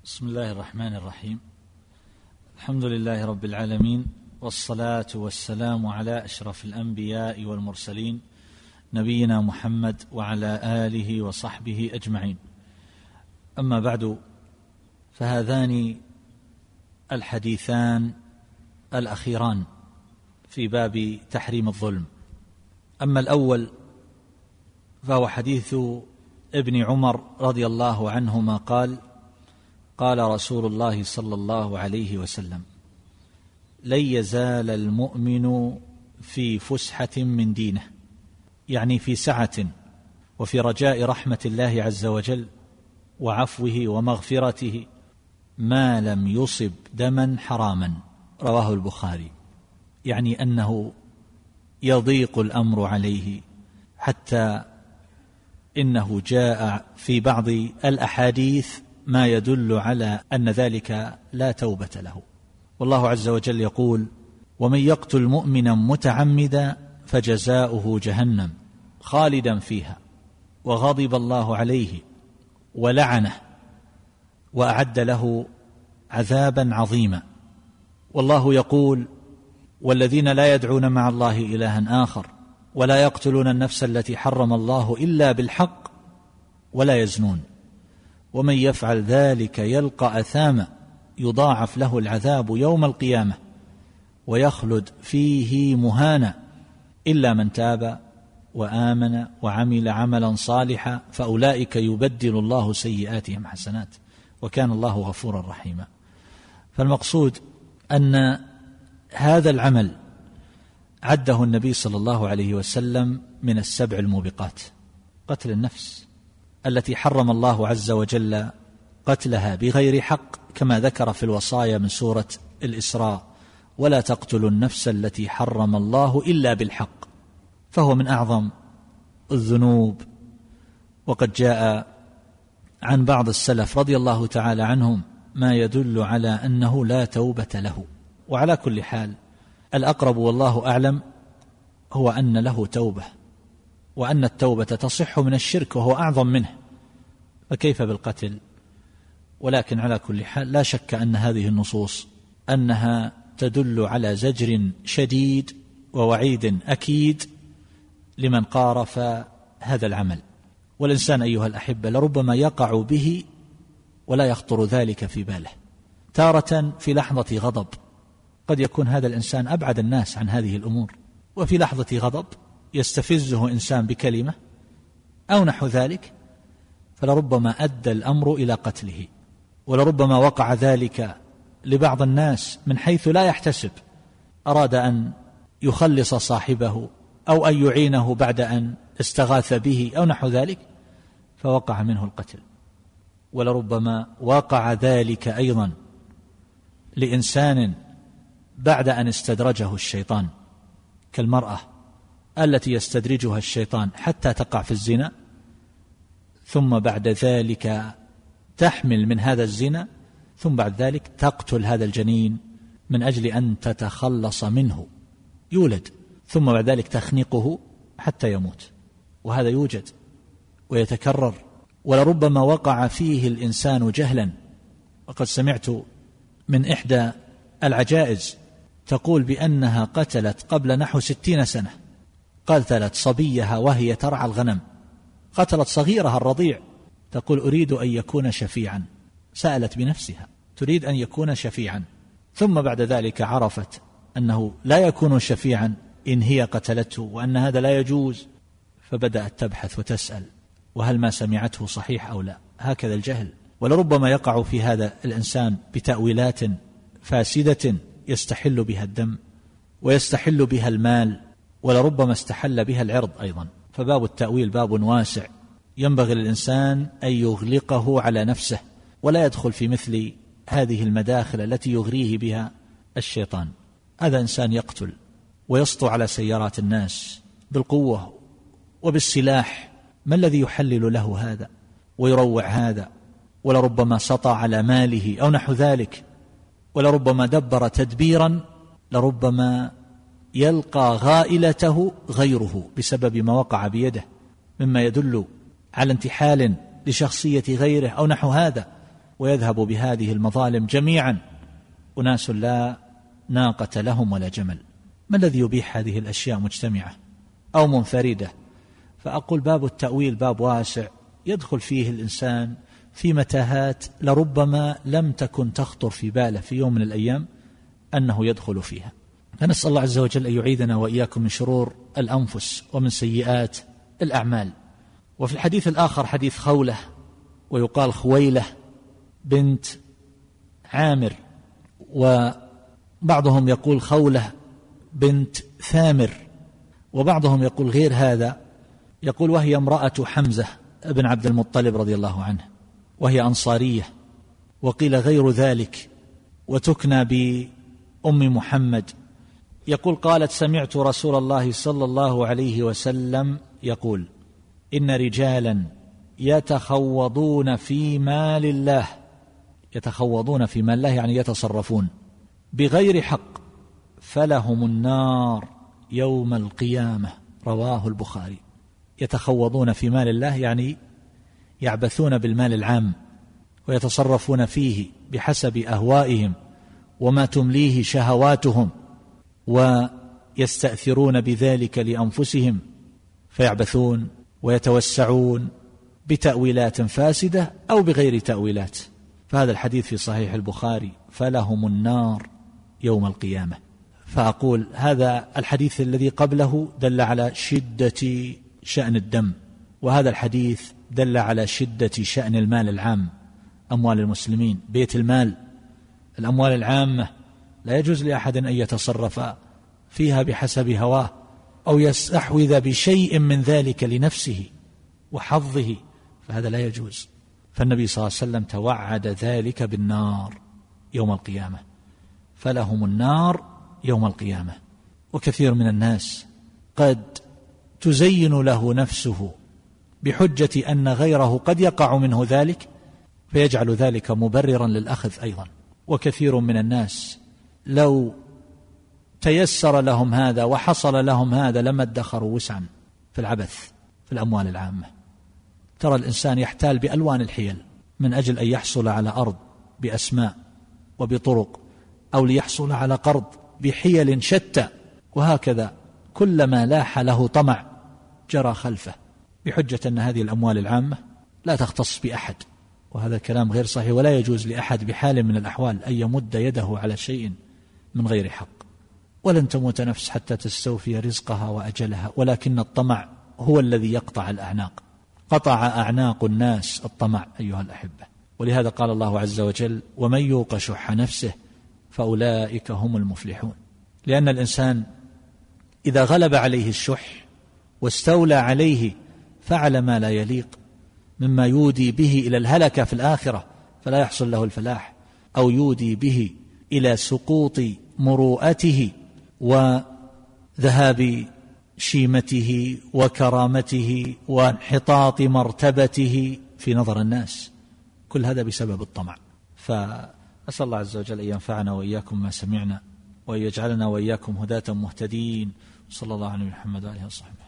بسم الله الرحمن الرحيم. الحمد لله رب العالمين، والصلاة والسلام على أشرف الأنبياء والمرسلين نبينا محمد وعلى آله وصحبه أجمعين. أما بعد، فهذان الحديثان الأخيران في باب تحريم الظلم. أما الأول فهو حديث ابن عمر رضي الله عنهما قال: قال رسول الله صلى الله عليه وسلم: لن يزال المؤمن في فسحة من دينه، يعني في سعة وفي رجاء رحمة الله عز وجل وعفوه ومغفرته، ما لم يصب دما حراما. رواه البخاري. يعني أنه يضيق الأمر عليه، حتى إنه جاء في بعض الأحاديث ما يدل على أن ذلك لا توبة له. والله عز وجل يقول: ومن يقتل مؤمنا متعمدا فجزاؤه جهنم خالدا فيها وغضب الله عليه ولعنه وأعد له عذابا عظيما. والله يقول: والذين لا يدعون مع الله إلها آخر ولا يقتلون النفس التي حرم الله إلا بالحق ولا يزنون ومن يفعل ذلك يلقى أثاما يضاعف له العذاب يوم القيامة ويخلد فيه مهانا إلا من تاب وآمن وعمل عملا صالحا فأولئك يبدل الله سيئاتهم حسنات وكان الله غفورا رحيما. فالمقصود أن هذا العمل عده النبي صلى الله عليه وسلم من السبع الموبقات: قتل النفس التي حرم الله عز وجل قتلها بغير حق، كما ذكر في الوصايا من سورة الإسراء: ولا تقتلوا النفس التي حرم الله إلا بالحق. فهو من أعظم الذنوب، وقد جاء عن بعض السلف رضي الله تعالى عنهم ما يدل على أنه لا توبة له. وعلى كل حال، الأقرب والله أعلم هو أن له توبة، وأن التوبة تصح من الشرك وهو أعظم منه، فكيف بالقتل؟ ولكن على كل حال لا شك أن هذه النصوص أنها تدل على زجر شديد ووعيد أكيد لمن قارف هذا العمل. والإنسان أيها الأحبة لربما يقع به ولا يخطر ذلك في باله، تارة في لحظة غضب قد يكون هذا الإنسان أبعد الناس عن هذه الأمور، وفي لحظة غضب يستفزه إنسان بكلمة أو نحو ذلك، فلربما أدى الأمر إلى قتله. ولربما وقع ذلك لبعض الناس من حيث لا يحتسب، أراد أن يخلص صاحبه أو أن يعينه بعد أن استغاث به أو نحو ذلك، فوقع منه القتل. ولربما وقع ذلك أيضا لإنسان بعد أن استدرجه الشيطان، كالمرأة التي يستدرجها الشيطان حتى تقع في الزنا، ثم بعد ذلك تحمل من هذا الزنا، ثم بعد ذلك تقتل هذا الجنين من أجل أن تتخلص منه، يولد، ثم بعد ذلك تخنقه حتى يموت. وهذا يوجد ويتكرر. ولربما وقع فيه الإنسان جهلا. وقد سمعت من إحدى العجائز تقول بأنها قتلت قبل نحو 60 سنة، قتلت صبيها وهي ترعى الغنم، قتلت صغيرها الرضيع، تقول: أريد أن يكون شفيعا. سألت بنفسها تريد أن يكون شفيعا، ثم بعد ذلك عرفت أنه لا يكون شفيعا إن هي قتلته، وأن هذا لا يجوز، فبدأت تبحث وتسأل: وهل ما سمعته صحيح أو لا؟ هكذا الجهل. ولربما يقع في هذا الإنسان بتأويلات فاسدة يستحل بها الدم ويستحل بها المال، ولربما استحل بها العرض أيضا. فباب التأويل باب واسع، ينبغي للإنسان أن يغلقه على نفسه ولا يدخل في مثل هذه المداخل التي يغريه بها الشيطان. هذا إنسان يقتل ويسطو على سيارات الناس بالقوة وبالسلاح، ما الذي يحلل له هذا ويروع هذا؟ ولربما سطى على ماله أو نحو ذلك، ولربما دبر تدبيرا لربما يلقى غائلته غيره بسبب ما وقع بيده، مما يدل على انتحال لشخصية غيره أو نحو هذا. ويذهب بهذه المظالم جميعا أناس لا ناقة لهم ولا جمل. ما الذي يبيح هذه الأشياء مجتمعة أو منفردة؟ فأقول باب التأويل باب واسع يدخل فيه الإنسان في متاهات لربما لم تكن تخطر في باله في يوم من الأيام أنه يدخل فيها. فنسأل الله عز وجل أن يعيذنا وإياكم من شرور الأنفس ومن سيئات الأعمال. وفي الحديث الآخر حديث خولة ويقال خويلة بنت عامر، وبعضهم يقول خولة بنت ثامر، وبعضهم يقول غير هذا، يقول وهي امرأة حمزة ابن عبد المطلب رضي الله عنه، وهي أنصارية، وقيل غير ذلك، وتكنى بأم محمد. يقول قالت سمعت رسول الله صلى الله عليه وسلم يقول إن رجالا يتخوضون في مال الله، يتخوضون في مال الله يعني يتصرفون بغير حق، فلهم النار يوم القيامة، رواه البخاري. يتخوضون في مال الله يعني يعبثون بالمال العام ويتصرفون فيه بحسب أهوائهم وما تمليه شهواتهم، ويستأثرون بذلك لأنفسهم فيعبثون ويتوسعون بتأويلات فاسدة أو بغير تأويلات. فهذا الحديث في صحيح البخاري فلهم النار يوم القيامة. فأقول هذا الحديث الذي قبله دل على شدة شأن الدم، وهذا الحديث دل على شدة شأن المال العام، أموال المسلمين، بيت المال، الأموال العامة، لا يجوز لأحد أن يتصرف فيها بحسب هواه أو يستحوذ بشيء من ذلك لنفسه وحظه، فهذا لا يجوز. فالنبي صلى الله عليه وسلم توعد ذلك بالنار يوم القيامة، فلهم النار يوم القيامة. وكثير من الناس قد تزين له نفسه بحجة أن غيره قد يقع منه ذلك فيجعل ذلك مبررا للأخذ أيضا. وكثير من الناس لو تيسر لهم هذا وحصل لهم هذا لما ادخروا وسعا في العبث في الأموال العامة. ترى الإنسان يحتال بألوان الحيل من أجل أن يحصل على أرض بأسماء وبطرق، أو ليحصل على قرض بحيل شتى، وهكذا كلما لاح له طمع جرى خلفه بحجة أن هذه الأموال العامة لا تختص بأحد، وهذا كلام غير صحيح. ولا يجوز لأحد بحال من الأحوال أن يمد يده على شيء من غير حق. ولن تموت نفس حتى تستوفي رزقها وأجلها، ولكن الطمع هو الذي يقطع الأعناق. قطع أعناق الناس الطمع أيها الأحبة. ولهذا قال الله عز وجل ومن يوق شح نفسه فأولئك هم المفلحون. لأن الإنسان إذا غلب عليه الشح واستولى عليه فعل ما لا يليق مما يودي به إلى الهلكة في الآخرة فلا يحصل له الفلاح، أو يودي به إلى سقوط مروءته وذهاب شيمته وكرامته وانحطاط مرتبته في نظر الناس، كل هذا بسبب الطمع. فأسأل الله عز وجل أن ينفعنا وإياكم ما سمعنا، وأن يجعلنا وإياكم هداة مهتدين. صلى الله عليه محمد وآله وصحبه.